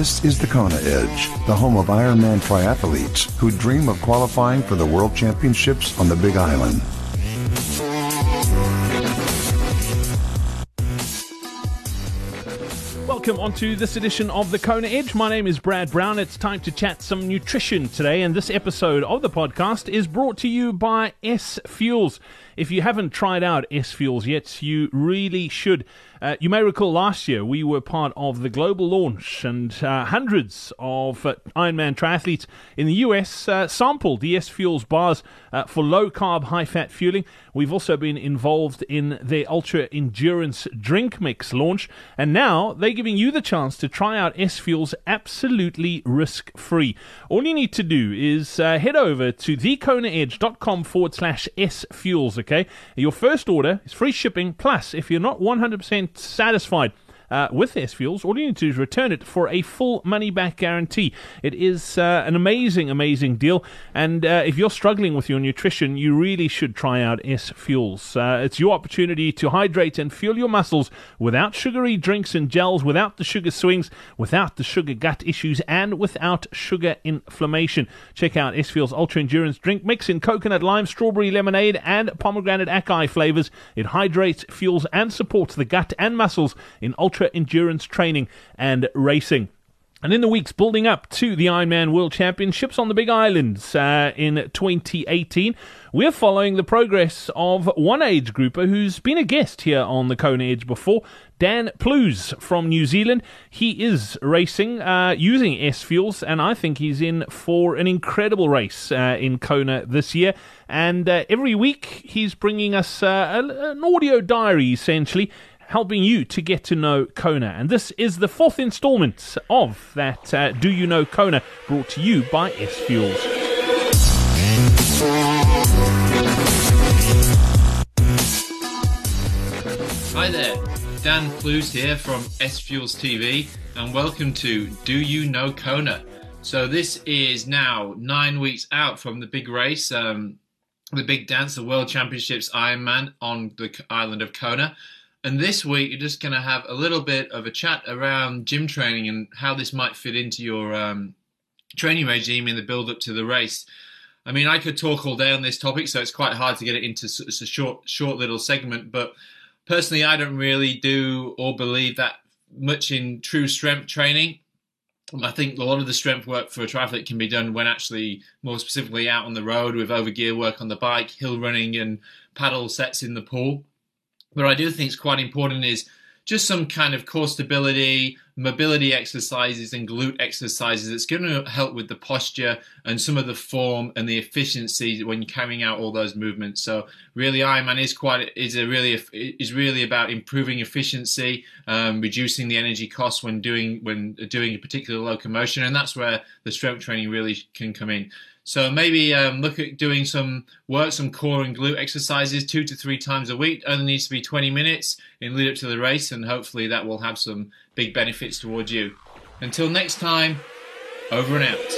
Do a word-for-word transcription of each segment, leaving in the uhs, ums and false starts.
This is the Kona Edge, the home of Ironman triathletes who dream of qualifying for the World Championships on the Big Island. Welcome onto this edition of the Kona Edge. My name is Brad Brown. It's time to chat some nutrition today, and this episode of the podcast is brought to you by S Fuels. If you haven't tried out S Fuels yet, you really should. Uh, you may recall last year we were part of the global launch, and uh, hundreds of uh, Ironman triathletes in the U S uh, sampled the S Fuels bars uh, for low-carb, high-fat fueling. We've also been involved in their Ultra Endurance Drink Mix launch, and now they're giving you the chance to try out S Fuels absolutely risk-free. All you need to do is uh, head over to thekonaedge.com forward slash S Fuels, okay? Your first order is free shipping, plus if you're not one hundred percent satisfied uh, with S Fuels, all you need to do is return it for a full money-back guarantee. It is uh, an amazing, amazing deal, and uh, if you're struggling with your nutrition, you really should try out S Fuels. Uh, it's your opportunity to hydrate and fuel your muscles without sugary drinks and gels, without the sugar swings, without the sugar gut issues, and without sugar inflammation. Check out S Fuels Ultra Endurance Drink Mix in coconut, lime, strawberry lemonade, and pomegranate acai flavors. It hydrates, fuels, and supports the gut and muscles in ultra endurance training and racing. And in the weeks building up to the Ironman World Championships on the Big Islands uh, in twenty eighteen, we're following the progress of one age grouper who's been a guest here on the Kona Edge before, Dan Plews from New Zealand. He is racing uh, using S Fuels, and I think he's in for an incredible race uh, in Kona this year. And uh, every week he's bringing us uh, an audio diary, essentially, helping you to get to know Kona. And this is the fourth installment of that uh, Do You Know Kona, brought to you by S Fuels. Hi there, Dan Plews here from S Fuels T V, and welcome to Do You Know Kona. So this is now nine weeks out from the big race, um, the big dance, the World Championships Ironman on the island of Kona. And this week, you're just going to have a little bit of a chat around gym training and how this might fit into your um, training regime in the build-up to the race. I mean, I could talk all day on this topic, so it's quite hard to get it into it's a short, short little segment. But personally, I don't really do or believe that much in true strength training. I think a lot of the strength work for a triathlete can be done when actually more specifically out on the road with overgear work on the bike, hill running and paddle sets in the pool. But I do think it's quite important is just some kind of core stability, mobility exercises and glute exercises that's going to help with the posture and some of the form and the efficiency when you're carrying out all those movements. So really Ironman is quite is a really is really about improving efficiency, um, reducing the energy costs when doing when doing a particular locomotion, and that's where the strength training really can come in. So maybe um, look at doing some work, some core and glute exercises two to three times a week. It only needs to be twenty minutes in lead up to the race, and hopefully that will have some big benefits towards you. Until next time, over and out.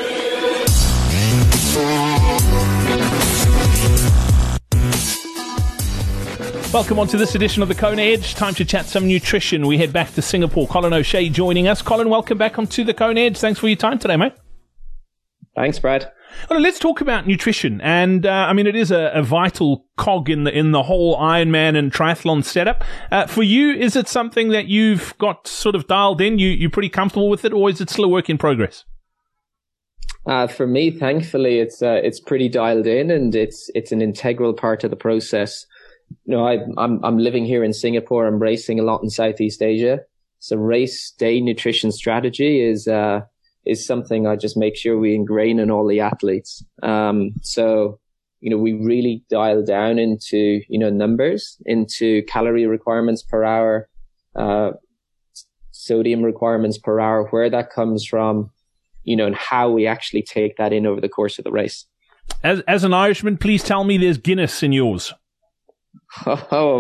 Welcome on to this edition of the Kona Edge. Time to chat some nutrition. We head back to Singapore. Colin O'Shea joining us. Colin, welcome back onto the Kona Edge. Thanks for your time today, mate. Thanks, Brad. Well, let's talk about nutrition, and uh, I mean, it is a, a vital cog in the in the whole Ironman and triathlon setup. Uh, for you, is it something that you've got sort of dialed in? You you're pretty comfortable with it, or is it still a work in progress? Uh, for me, thankfully, it's uh, it's pretty dialed in, and it's it's an integral part of the process. You know, I, I'm I'm living here in Singapore. I'm racing a lot in Southeast Asia, so race day nutrition strategy is. Uh, is something I just make sure we ingrain in all the athletes. Um, so, you know, we really dial down into, you know, numbers, into calorie requirements per hour, uh, sodium requirements per hour, where that comes from, you know, and how we actually take that in over the course of the race. As, as an Irishman, please tell me there's Guinness in yours. Oh,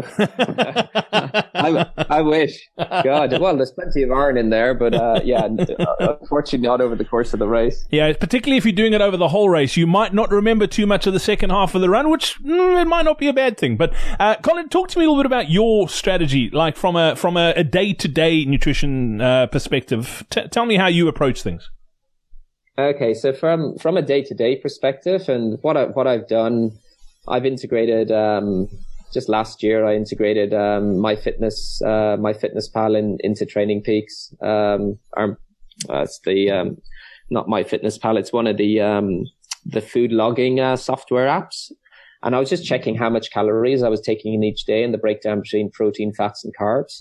I, I wish. God, well, there's plenty of iron in there, but uh, yeah, unfortunately not over the course of the race. Yeah, particularly if you're doing it over the whole race, you might not remember too much of the second half of the run, which mm, it might not be a bad thing. But uh, Colin, talk to me a little bit about your strategy, like from a from a, a day-to-day nutrition uh, perspective. T- tell me how you approach things. Okay, so from from a day-to-day perspective, and what I what I've done, I've integrated. Um, Just last year, I integrated um, my fitness, uh, my fitness pal in, into Training Peaks. Um, our, uh, it's the um, not my fitness pal. It's one of the um, the food logging uh, software apps. And I was just checking how much calories I was taking in each day and the breakdown between protein, fats, and carbs.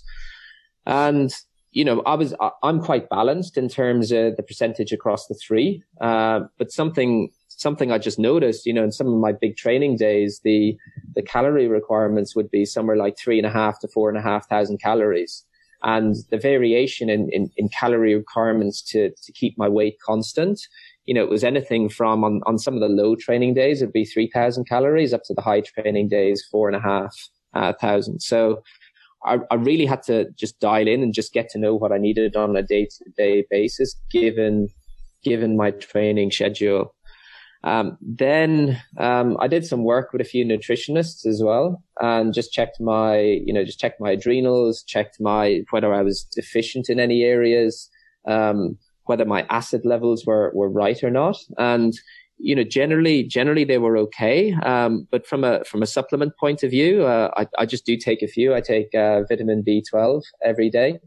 And you know, I was I'm quite balanced in terms of the percentage across the three. Uh, but something. Something I just noticed, you know, in some of my big training days, the the calorie requirements would be somewhere like three and a half to four and a half thousand calories. And the variation in, in, in calorie requirements to, to keep my weight constant, you know, it was anything from on, on some of the low training days, it'd be three thousand calories up to the high training days, four and a half uh, thousand. So I, I really had to just dial in and just get to know what I needed on a day to day basis, given, given my training schedule. Um, then, um, I did some work with a few nutritionists as well and just checked my, you know, just checked my adrenals, checked my, whether I was deficient in any areas, um, whether my acid levels were, were right or not. And, you know, generally, generally they were okay. Um, but from a, from a supplement point of view, uh, I, I just do take a few. I take, uh, vitamin B twelve every day.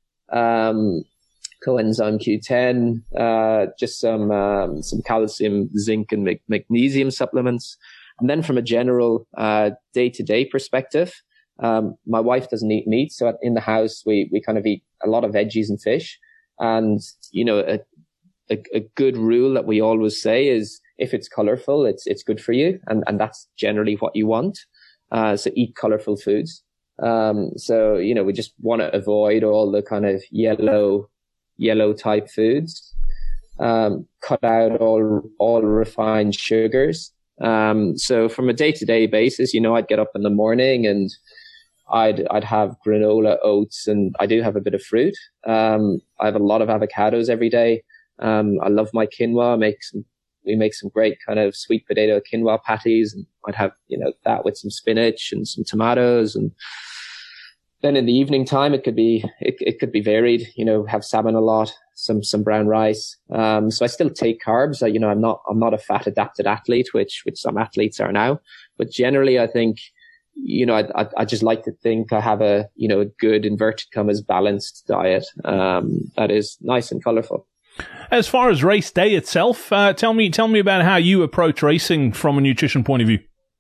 Um, coenzyme Q ten, uh, just some, um, some calcium, zinc and mag- magnesium supplements. And then from a general, uh, day to day perspective, um, my wife doesn't eat meat. So in the house, we, we kind of eat a lot of veggies and fish. And, you know, a, a, a good rule that we always say is if it's colorful, it's, it's good for you. And, and that's generally what you want. Uh, so eat colorful foods. Um, so, you know, we just want to avoid all the kind of yellow, yellow type foods, um, cut out all, all refined sugars. Um, so from a day to day basis, you know, I'd get up in the morning and I'd, I'd have granola, oats, and I do have a bit of fruit. Um, I have a lot of avocados every day. Um, I love my quinoa. I make some, we make some great kind of sweet potato quinoa patties, and I'd have, you know, that with some spinach and some tomatoes. And then in the evening time, it could be, it, it could be varied, you know, have salmon a lot, some, some brown rice. Um, so I still take carbs. I, you know, I'm not, I'm not a fat adapted athlete, which, which some athletes are now, but generally I think, you know, I, I, I just like to think I have a, you know, a good inverted commas balanced diet, um, that is nice and colorful. As far as race day itself, uh, tell me, tell me about how you approach racing from a nutrition point of view.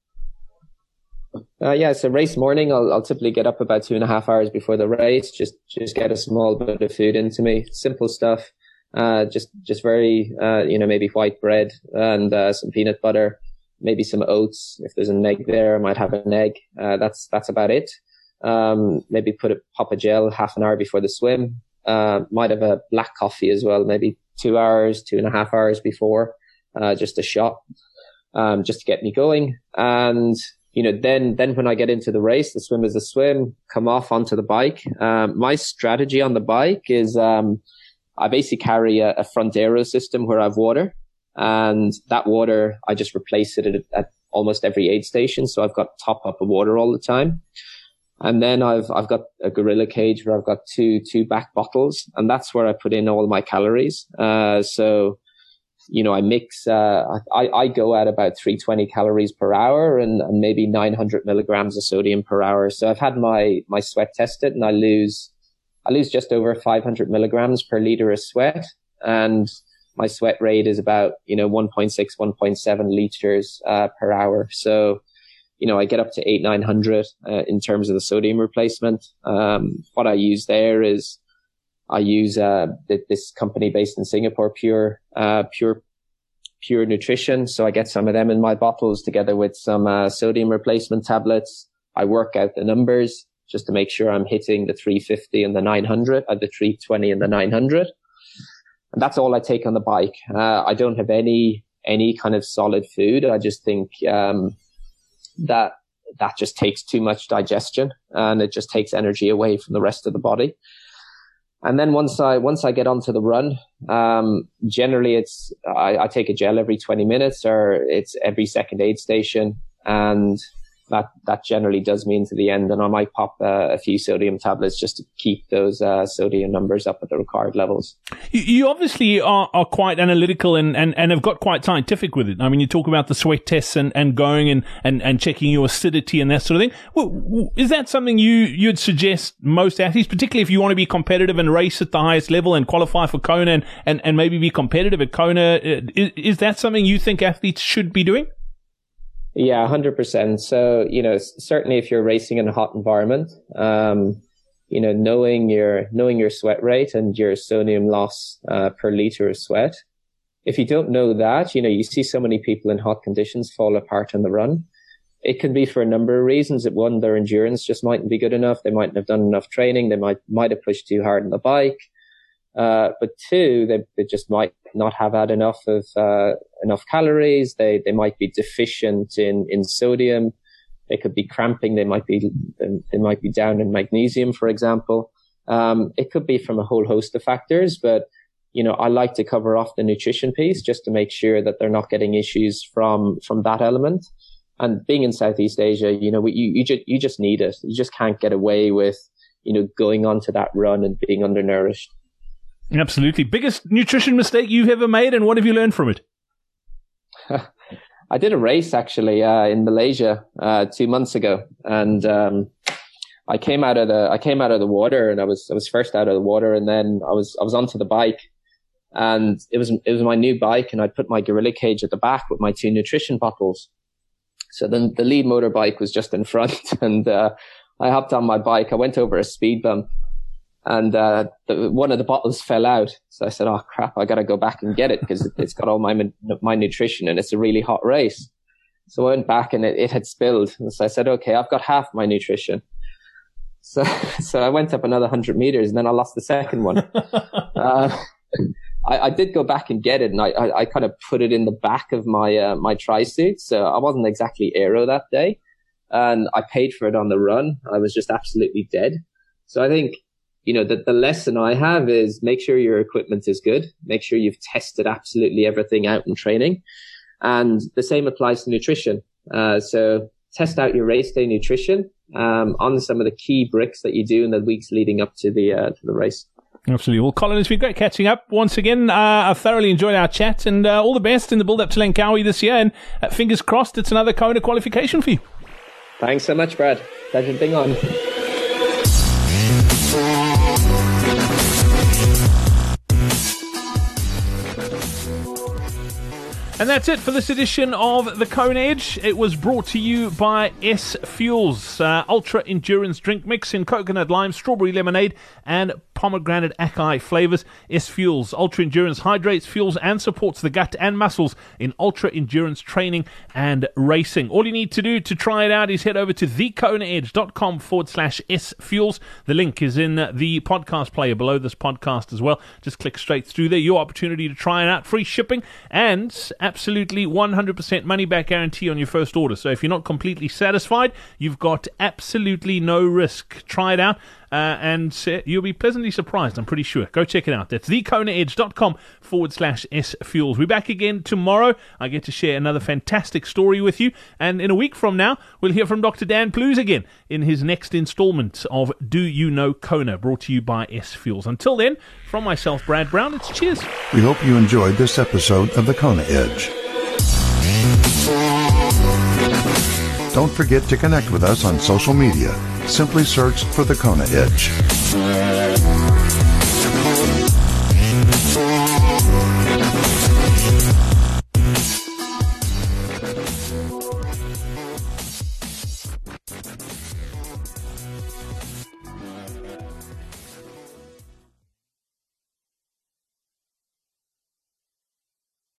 Uh, yeah, so race morning, I'll, I'll typically get up about two and a half hours before the race, just, just get a small bit of food into me. Simple stuff. Uh, just, just very, uh, you know, maybe white bread and, uh, some peanut butter, maybe some oats. If there's an egg there, I might have an egg. Uh, that's, that's about it. Um, maybe put a, pop a gel half an hour before the swim. Uh, might have a black coffee as well, maybe two hours, two and a half hours before, uh, just a shot, um, just to get me going. And, you know, then, then when I get into the race, the swim is the swim, come off onto the bike. Um, my strategy on the bike is, um, I basically carry a, a front aero system where I have water, and that water, I just replace it at, at almost every aid station. So I've got top up of water all the time. And then I've, I've got a gorilla cage where I've got two, two back bottles, and that's where I put in all my calories. Uh, so, you know, I mix, uh, I, I go at about three hundred twenty calories per hour and, and maybe nine hundred milligrams of sodium per hour. So I've had my, my sweat tested, and I lose, I lose just over five hundred milligrams per liter of sweat. And my sweat rate is about, you know, one point six, one point seven liters, uh, per hour. So, you know, I get up to eight, nine hundred, uh, in terms of the sodium replacement. Um, what I use there is, I use, uh, this company based in Singapore, Pure, uh, Pure, Pure Nutrition. So I get some of them in my bottles together with some, uh, sodium replacement tablets. I work out the numbers just to make sure I'm hitting the three fifty and the nine hundred, or the three twenty and the nine hundred. And that's all I take on the bike. Uh, I don't have any, any kind of solid food. I just think, um, that that just takes too much digestion and it just takes energy away from the rest of the body. And then once I, once I get onto the run, um, generally it's, I, I take a gel every twenty minutes, or it's every second aid station. And that, that generally does mean to the end. And I might pop uh, a few sodium tablets just to keep those uh, sodium numbers up at the required levels. You, you obviously are, are quite analytical and, and, and have got quite scientific with it. I mean, you talk about the sweat tests and, and going and, and, and checking your acidity and that sort of thing. Well, is that something you, you'd suggest most athletes, particularly if you want to be competitive and race at the highest level and qualify for Kona and, and, and maybe be competitive at Kona? Is, is that something you think athletes should be doing? Yeah, one hundred percent. So, you know, certainly if you're racing in a hot environment, um, you know, knowing your, knowing your sweat rate and your sodium loss, uh, per liter of sweat. If you don't know that, you know, you see so many people in hot conditions fall apart on the run. It can be for a number of reasons. At one, their endurance just mightn't be good enough. They mightn't have done enough training. They might, might have pushed too hard on the bike. Uh, but two, they, they just might not have had enough of, uh, enough calories. They, they might be deficient in, in sodium. They could be cramping. They might be, they might be down in magnesium, for example. Um, it could be from a whole host of factors, but, you know, I like to cover off the nutrition piece just to make sure that they're not getting issues from, from that element. And being in Southeast Asia, you know, we, you, you just, you just need it. You just can't get away with, you know, going onto that run and being undernourished. Absolutely. Biggest nutrition mistake you've ever made, and what have you learned from it? I did a race actually uh, in Malaysia uh, two months ago, and um, I came out of the I came out of the water, and I was I was first out of the water, and then I was I was onto the bike, and it was it was my new bike, and I'd put my Gorilla Cage at the back with my two nutrition bottles. So then the lead motorbike was just in front, and uh, I hopped on my bike. I went over a speed bump. And, uh, the, one of the bottles fell out. So I said, oh crap, I got to go back and get it because it, it's got all my, my nutrition and it's a really hot race. So I went back and it, it had spilled. And so I said, okay, I've got half my nutrition. So, so I went up another hundred meters and then I lost the second one. uh, I, I did go back and get it, and I, I, I kind of put it in the back of my, uh, my tri-suit. So I wasn't exactly aero that day, and I paid for it on the run. I was just absolutely dead. So I think, you know, the, the lesson I have is make sure your equipment is good. Make sure you've tested absolutely everything out in training. And the same applies to nutrition. Uh, so test out your race day nutrition, um, on some of the key bricks that you do in the weeks leading up to the, uh, to the race. Absolutely. Well, Colin, it's been great catching up once again. Uh, I've thoroughly enjoyed our chat, and uh, all the best in the build up to Langkawi this year. And uh, fingers crossed, it's another Kona qualification for you. Thanks so much, Brad. Pleasure being on. And that's it for this edition of the Kona Edge. It was brought to you by S Fuels, uh, Ultra Endurance Drink Mix in coconut lime, strawberry lemonade, and pomegranate acai flavors. S Fuels Ultra Endurance hydrates, fuels, and supports the gut and muscles in ultra endurance training and racing. All you need to do to try it out is head over to thekonaedge.com forward slash S Fuels. The link is in the podcast player below this podcast as well. Just click straight through there. Your opportunity to try it out. Free shipping and absolutely one hundred percent money back guarantee on your first order. So if you're not completely satisfied, you've got absolutely no risk. Try it out. Uh, and uh, you'll be pleasantly surprised, I'm pretty sure. Go check it out. That's thekonaedge.com forward slash S Fuels. We're back again tomorrow. I get to share another fantastic story with you. And in a week from now, we'll hear from Doctor Dan Plews again in his next installment of Do You Know Kona, brought to you by S Fuels. Until then, from myself, Brad Brown, it's cheers. We hope you enjoyed this episode of the Kona Edge. Don't forget to connect with us on social media. Simply search for the Kona Edge.